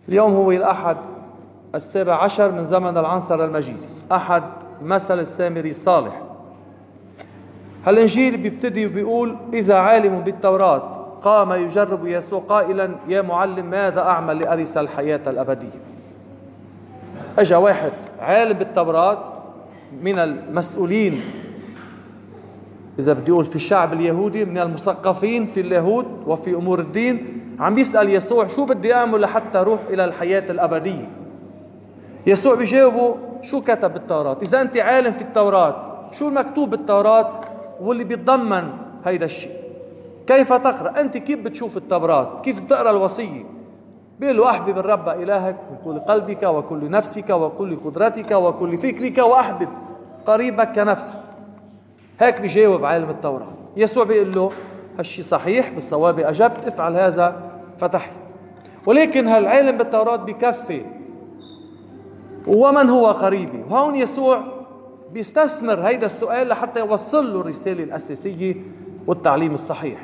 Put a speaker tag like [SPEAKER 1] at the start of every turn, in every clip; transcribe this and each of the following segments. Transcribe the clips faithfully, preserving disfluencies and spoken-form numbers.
[SPEAKER 1] اليوم هو الأحد السابع عشر من زمن العنصر المجيد، أحد مثل السامري الصالح. هالإنجيل بيبتدي وبيقول: إذا عالم بالتوراة قام يجرب يسوع قائلا: يا معلم، ماذا أعمل لأرث الحياة الأبدية؟ أجا واحد عالم بالتوراة من المسؤولين، إذا بدي أقول في الشعب اليهودي، من المثقفين في اليهود وفي أمور الدين، عم بيسأل يسوع: شو بدي أعمل لحتى أروح إلى الحياة الأبدية؟ يسوع بيجاوبه: شو كتب بالتوراة؟ إذا أنت عالم في التوراة، شو المكتوب بالتوراة واللي بيتضمن هيدا الشيء؟ كيف تقرأ؟ أنت كيف بتشوف التوراة؟ كيف بتقرأ الوصية؟ بيقول له: أحبب الرب إلهك من كل قلبك وكل نفسك وكل قدرتك وكل فكرك، وأحبب قريبك كنفسك. هيك بيجاوب عالم التوراة. يسوع بيقول له: هالشي صحيح، بالصواب أجبت، افعل هذا فتحي. ولكن هالعالم بالتوراة بكفي، ومن هو قريبي؟ وهون يسوع بيستثمر هيدا السؤال لحتى يوصل له الرسالة الأساسية والتعليم الصحيح.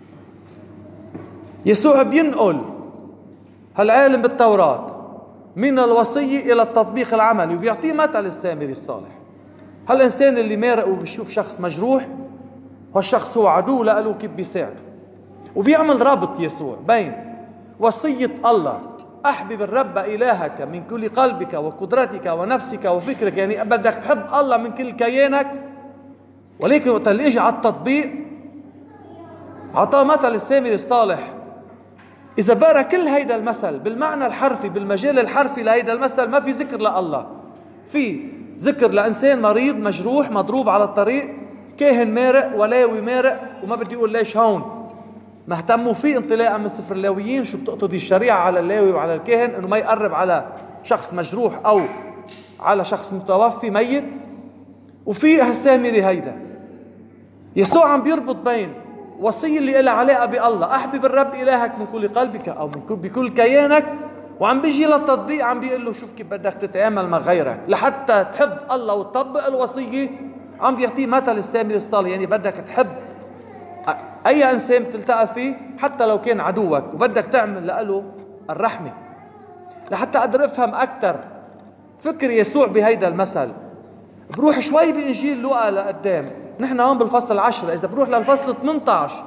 [SPEAKER 1] يسوع بينقل هالعالم بالتوراة من الوصية إلى التطبيق العملي، وبيعطيه مثل السامري الصالح. هالإنسان اللي مارق وبيشوف شخص مجروح، والشخص هو عدو له، كيف بيساعده؟ وبيعمل رابط يسوع بين وصية الله: أحبب الرب إلهك من كل قلبك وقدرتك ونفسك وفكرك، يعني بدك تحب الله من كل كيانك. ولكن وقت اللي اجى على التطبيق عطاه مثل السامري الصالح. إذا بقرا كل هيدا المثل بالمعنى الحرفي، بالمجال الحرفي لهيدا المثل، ما في ذكر لله، في ذكر لإنسان مريض مجروح مضروب على الطريق، كاهن مارق ولاوي مارق. وما بدي أقول ليش هون ما اهتموا فيه انطلاقا من سفر اللاويين شو بتقتضي الشريعة على اللاوي وعلى الكاهن، انه ما يقرب على شخص مجروح او على شخص متوفي ميت. وفي هالسامري هيدا يسوع عم بيربط بين وصية اللي لها علاقة بالله: أحبب الرب إلهك من كل قلبك أو من كل بكل كيانك، وعم بيجي للتطبيق عم بيقول له: شوف كيف بدك تتعامل مع غيرك لحتى تحب الله وتطبق الوصية. عم بيعطيه مثل السامري الصالح، يعني بدك تحب أي إنسان تلتقى فيه حتى لو كان عدوك، وبدك تعمل له الرحمة. لحتى أقدر أفهم أكثر فكر يسوع بهيدا المثل، بروح شوي بإنجيل لوقا لقدام. نحن هون بالفصل عشرة، إذا بروح للفصل ثمانية عشر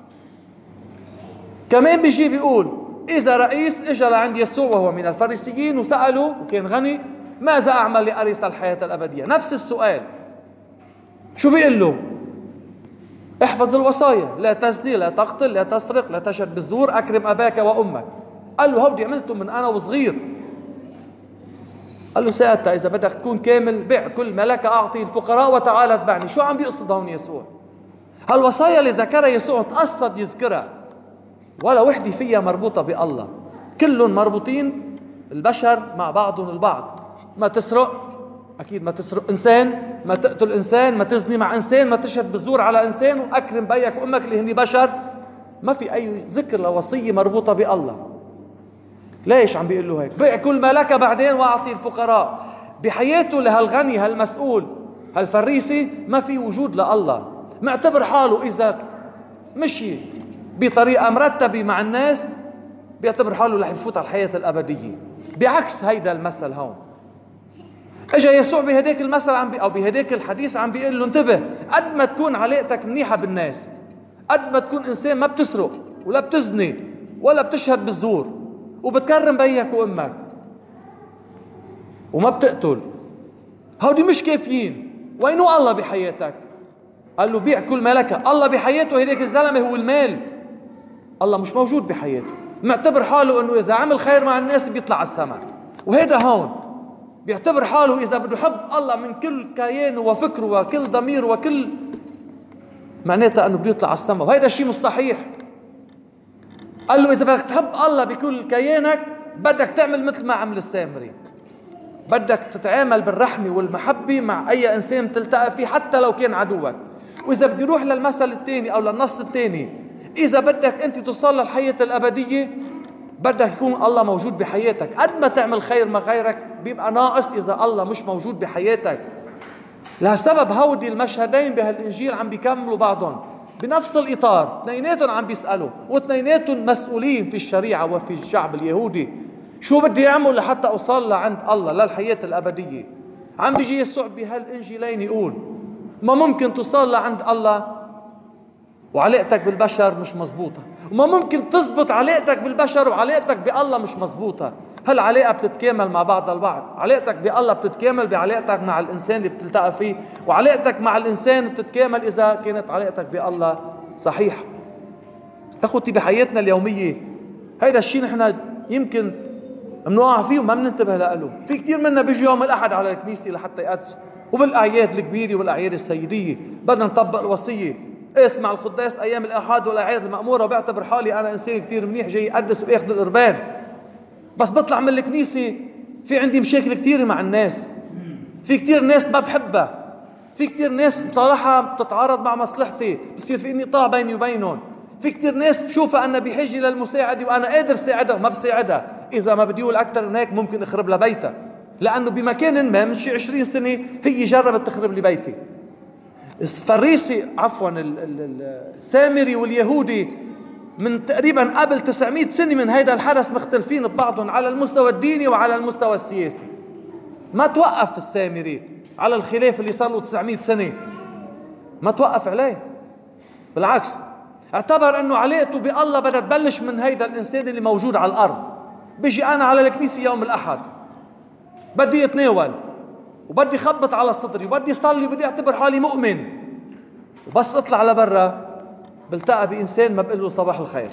[SPEAKER 1] كمان بيجي بيقول: إذا رئيس إجا لعند يسوع وهو من الفريسيين وسأله، وكان غني: ماذا أعمل لأرث الحياة الأبدية؟ نفس السؤال. شو بيقول له؟ احفظ الوصايا: لا تزني، لا تقتل، لا تسرق، لا تشهد بالزور، أكرم أباك وأمك. قال له: هودي عملته من أنا وصغير. قال له: ساعتها إذا بدك تكون كامل بيع كل ما لك أعطي الفقراء وتعال اتبعني. شو عم بيقصد هون يسوع؟ هالوصايا اللي ذكرها يسوع تقصد يذكرها، ولا وحدة فيها مربوطة بالله، كلهم مربوطين البشر مع بعضهم البعض. ما تسرق، أكيد ما تسرق إنسان، ما تقتل إنسان، ما تزني مع إنسان، ما تشهد بالزور على إنسان، وأكرم بيك وأمك اللي هني بشر. ما في أي ذكر لوصية مربوطة بالله. ليش عم بيقول له هيك؟ بيع كل ما لك بعدين وأعطي الفقراء. بحياته لهالغني هالمسؤول هالفريسي ما في وجود لله، معتبر حاله إذا مشي بطريقة مرتبة مع الناس بيعتبر حاله رح يفوت على الحياة الأبدية، بعكس هيدا المثل هون. اجا يسوع بهديك المثل عم بي او بهديك الحديث عم بيقول له: انتبه، قد ما تكون علاقتك منيحة بالناس، قد ما تكون إنسان ما بتسرق ولا بتزني ولا بتشهد بالزور وبتكرم بيك وأمك وما بتقتل، هودي مش كافيين. وينو الله بحياتك؟ قال له: بيع كل ما لك. الله بحياته هديك الزلمة هو المال، الله مش موجود بحياته، معتبر حاله انه اذا عمل خير مع الناس بيطلع على السماء. وهيدا هون بيعتبر حاله إذا بده يحب الله من كل كيانه وفكره وكل ضمير وكل، معناتها أنه بده يطلع على السماء، وهيدا الشيء مش صحيح. قال له: إذا بدك تحب الله بكل كيانك بدك تعمل مثل ما عمل السامري، بدك تتعامل بالرحمة والمحبة مع أي إنسان تلتقى فيه حتى لو كان عدوك. وإذا بدي روح للمثل الثاني أو للنص الثاني، إذا بدك أنت توصل للحياة الأبدية بدك يكون الله موجود بحياتك. قد ما تعمل خير مع غيرك بيبقى ناقص إذا الله مش موجود بحياتك. لهالسبب هودي المشهدين بهالإنجيل عم بيكملوا بعضهم بنفس الإطار، اثنيناتهم عم بيسألوا، واثنيناتهم مسؤولين في الشريعة وفي الشعب اليهودي. شو بدي أعمل لحتى أوصل لعند الله للحياة الأبدية؟ عم بيجي يسوع بهالإنجيلين يقول ما ممكن توصل لعند الله وعلاقتك بالبشر مش مزبوطة، وما ممكن تزبط علاقتك بالبشر وعلاقتك بالله مش مزبوطة. هالعلاقة بتتكامل مع بعض البعض. علاقتك بالله بتتكامل بعلاقتك مع الإنسان اللي بتلتقى فيه، وعلاقتك مع الإنسان بتتكامل إذا كانت علاقتك بالله صحيحة. أخوتي بحياتنا اليومية هيدا الشيء نحن يمكن منوقع فيه وما مننتبه له. في كتير منا بيجي يوم الأحد على الكنيسة لحتى يقدس، وبالأعياد الكبيرة والأعياد السيدية بدنا نطبق الوصية، اسمع القداس أيام الأحد والأعياد المأمورة، وبعتبر حالي أنا إنسان كتير منيح جاي أقدس وأخذ القربان. بس بطلع من الكنيسة في عندي مشاكل كتيرة مع الناس، في كتير ناس ما بحبها، في كتير ناس صراحة بتتعارض مع مصلحتي، بصير في انقطاع بيني وبينهم. في كتير ناس بشوفها أنا بحاجة للمساعدة وأنا قادر ساعدها وما بساعدها. إذا ما بدي أقول أكتر من هيك ممكن أخرب لها بيتها، لأنه بمكان ما من شي عشرين سنة هي جربت تخرب لي بيتي. الفريسي عفوا السامري واليهودي من تقريبا قبل تسعمائة سنة من هيدا الحدث مختلفين ببعضهم على المستوى الديني وعلى المستوى السياسي. ما توقف السامري على الخلاف اللي صار له تسعمائة سنة، ما توقف عليه، بالعكس اعتبر انه علاقته بالله بدها تبلش من هيدا الانسان اللي موجود على الارض. بيجي انا على الكنيسة يوم الاحد بدي اتناول وبدي خبط على صدري وبدي صلي وبدي اعتبر حالي مؤمن، وبس اطلع لبرا بلتقى بإنسان ما بقول له صباح الخير.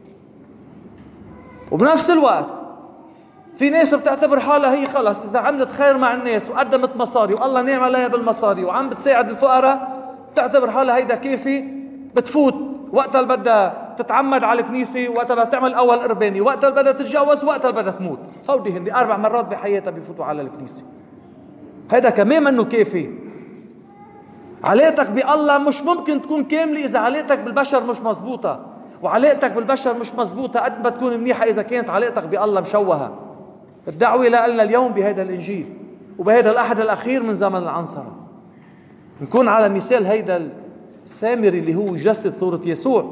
[SPEAKER 1] وبنفس الوقت في ناس بتعتبر حالها هي خلص إذا عملت خير مع الناس وقدمت مصاري والله نعم عليها بالمصاري وعم بتساعد الفقراء بتعتبر حالها هيدا كافي، بتفوت وقتها اللي بدها تتعمد على الكنيسة، وقتها بدها تعمل أول قرباني، وقتها اللي بدها تتجوز، وقتها اللي بدها تموت. هودي هندي أربع مرات بحياتها بيفوتوا على الكنيسة. هيدا كمان منه كافي. علاقتك بالله مش ممكن تكون كاملة إذا علاقتك بالبشر مش مزبوطة، وعلاقتك بالبشر مش مزبوطة قد ما تكون منيحة إذا كانت علاقتك بالله مشوهة. الدعوة لنا اليوم بهذا الإنجيل وبهذا الأحد الأخير من زمن العنصرة نكون على مثال هيدا السامري اللي هو يجسد صورة يسوع.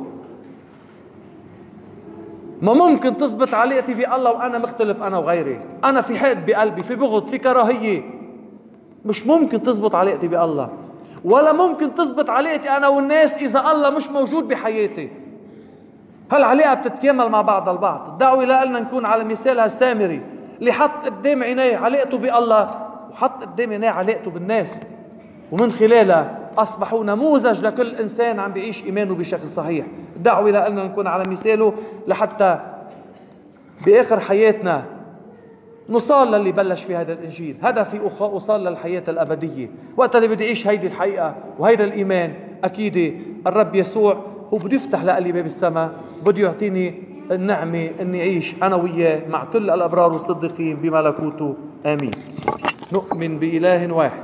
[SPEAKER 1] ما ممكن تزبط علاقتي بالله وأنا مختلف أنا وغيري، أنا في حقد بقلبي، في بغض، في كراهية. مش ممكن تزبط علاقتي بالله، ولا ممكن تزبط علاقتي أنا والناس إذا الله مش موجود بحياتي. هالعلاقة بتتكامل مع بعض البعض. الدعوة لنا نكون على مثال هالسامري اللي حط قدام عينيه علاقته بالله وحط قدام عينيه علاقته بالناس، ومن خلالها أصبحوا نموذج لكل إنسان عم بيعيش إيمانه بشكل صحيح. الدعوة لنا نكون على مثاله لحتى بآخر حياتنا نوصل للي بلش في هذا الإنجيل. هدفي أوصل للحياة الأبدية. وقت اللي بدي أعيش هيدي الحقيقة وهيدا الإيمان أكيد الرب يسوع هو بده يفتح لي باب السماء، بده يعطيني النعمة أني أعيش أنا وياه مع كل الأبرار والصديقين بملكوته. آمين. نؤمن بإله واحد.